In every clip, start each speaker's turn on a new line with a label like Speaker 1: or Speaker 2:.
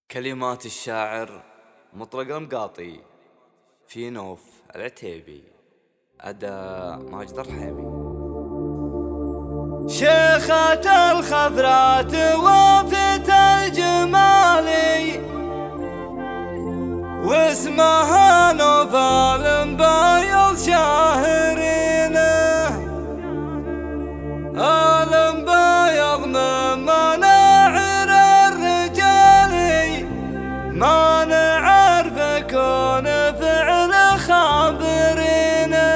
Speaker 1: كلمات الشاعر مطرق المقاطي، في نوف العتيبي، أداء ماجد الرحيمي.
Speaker 2: شيخة الخضرات وافت الجمالي واسمها نوفال مبايض شاهرينه، المبايض من مناعر الرجالي ما نعرف كون فعل خابرينه.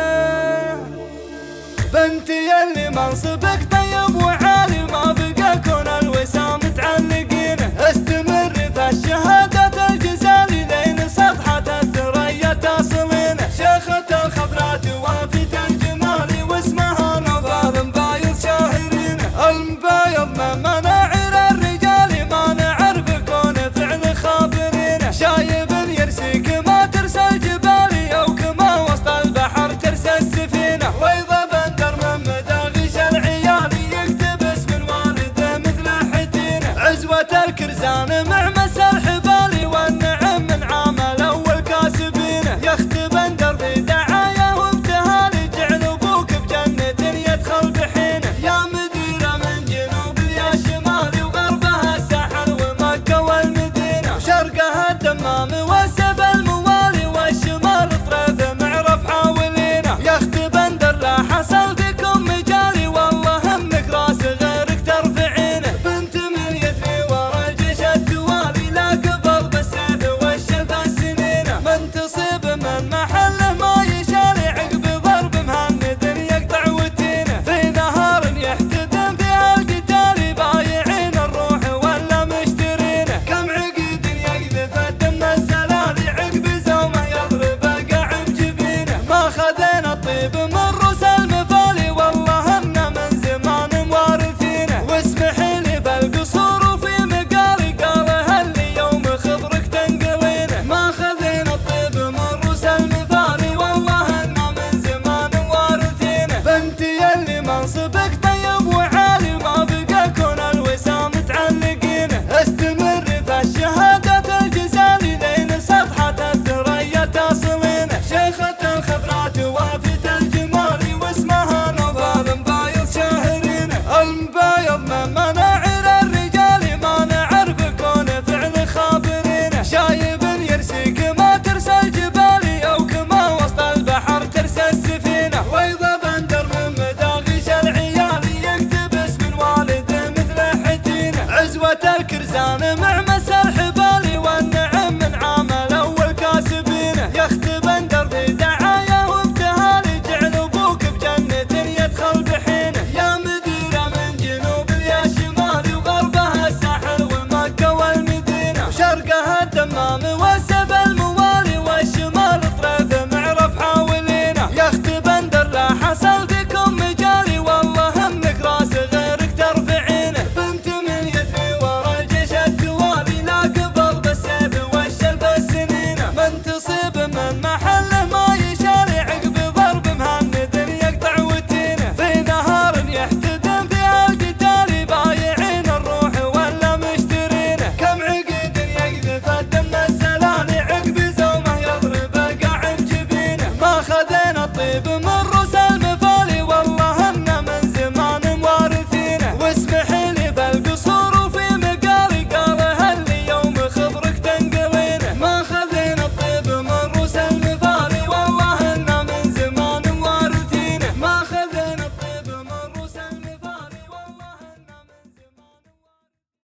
Speaker 2: بنتي اللي منصبك طيب وعالي ما بقى كون الوسام تعلقينه، استمر في الشهادة الجزالي لين سطحة الثريا تصلينه. شيخة الخضرات وافت الجمالي واسمها نوفال مبايض شاهرينه، المبايض من مناعر الرجال ما نعرف كون فعل خابرينه. شايب يرسيك ما ترسى الجبال او كما وسط البحر ترسى السفينه، واذا بندر من مداغش العيال يقتبس من والده مثل حتينه. عزوة الكرزان مع مسا الحبال والنعم من عامل اول كاسبينه. يخت بندر في دعايه وابتهال جعل ابوك بجنة يدخل بحينه. يا مديرة من جنوب يا شمالي وغربها الساحل ومكة والمدينة، وشرقها الدمام والسب الموالي والشمال طريف معرف حاولينه. يخت بندر لا حصل فيكم مجالي والله انك راس غيرك ترفعينه. بنت من يثري ورا الجيش التوالي لا قبل بالسيف والشفا سنينه، من تصيب من محله ما يشالي عقب ضرب مهند يقطع وتينه. في نهار يحتدم فيها القتال بايعين الروح ولا مشترينه. كم عقيد يقذف الدم الزلالي عقب زومه يضرب قاع بجبينه. ما خذينا الطيب من روس المفالي والله انا من زمان موارثينه. واسمحي لي بالقصور وفي مقالي قالها اللي يوم خبرك تنقلينه. ما خذينا الطيب من روس المفالي والله انا من زمان موارثينه. بنتي اللي منصبك طيب وعالي ما بقى كون الوسام تعلقينه، استمر في الشهادة الجزالي لين سطحة الثريا تصلينه. شيخة الخضرات وافت الجمالي واسمها نوفال مبايض شاهرينه، المبايض من مناعر الرجال ما نعرف كون فعل خابرينه. شايب يرسيك ما ترسى الجبال او كما وسط البحر ترسى السفينه، واذا بندر من مداغش العيال يقتبس من والده مثل حتينه. عزوة الكرزان مع مسا الحبال والنعم من عامل اول كاسبينه. يخت بندر في دعايه وابتهال جعل ابوك بجنة يدخل بحينه. يا مديرة من جنوب يا شمالي وغربها الساحل ومكة والمدينة، وشرقها الدمام والسب الموالي والشمال طريف معرف حاولينه. يخت بندر لا حصل